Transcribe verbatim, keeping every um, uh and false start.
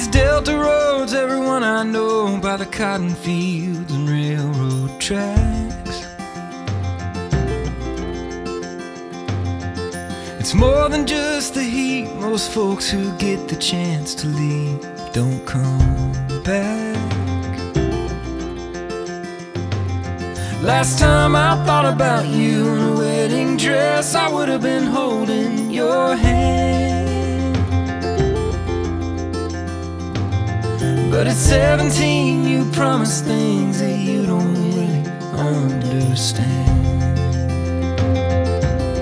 these Delta roads, everyone I know, by the cotton fields and railroad tracks. It's more than just the heat. Most folks who get the chance to leave don't come back. Last time I thought about you in a wedding dress, I would have been holding your hand. But at seventeen you promise things that you don't really understand.